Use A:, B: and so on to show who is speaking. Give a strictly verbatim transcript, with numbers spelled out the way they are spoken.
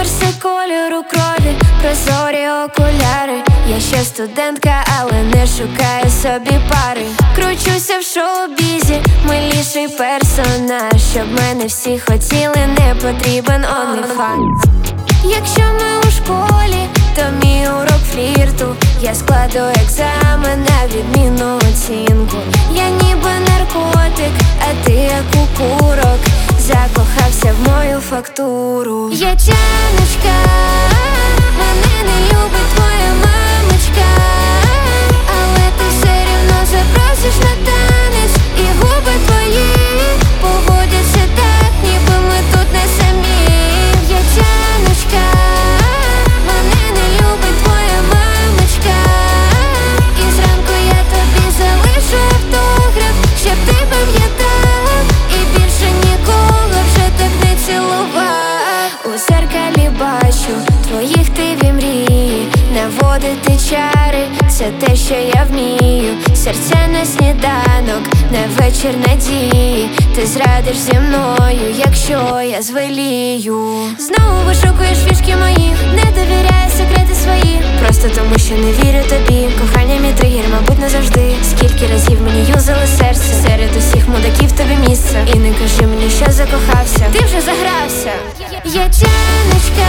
A: Конверси кольору крові, прозорі окуляри. Я ще студентка, але не шукаю собі пари. Кручуся в шоу-бізі, миліший персонаж. Щоб мене всі хотіли, не потрібен OnlyFans. Якщо ми у школі, то мій урок флірту. Я складу екзамен на відмінну оцінку. Я ніби наркотик, а ти як укурок. Закохався в мою фактуру. Я тяночка, мене не любить твоя мамочка. Але ти все рівно запросиш на танець, і губи твої поводяться так, ніби ми тут не самі. Я тяночка, мене не любить твоя мамочка. І зранку я тобі залишу автограф, щоб ти пам'ятав, і більше нікого вже так не цілував. У зеркалі бачу твої хтиві мрії. Наводити чари – це те, що я вмію. Серця на сніданок, на вечір надії. Ти зрадиш зі мною, якщо я звелію. Знову вишукуєш фішки мої, не довіряю секрети свої. Просто тому, що не вірю тобі. Кохання мій тригер, мабуть, назавжди. Скільки разів мені юзали серце, серед усіх мудаків тобі місце. І не кажи мені, що закохався, ти вже загрався. Я тяночка,